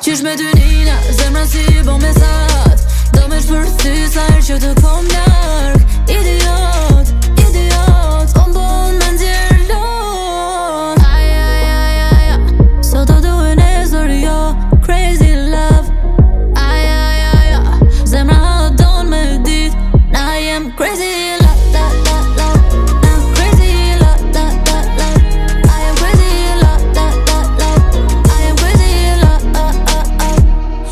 Qysh me dy nina, zemra si bo me sat. Do me shpërthy sa her që të kom larg. Ideal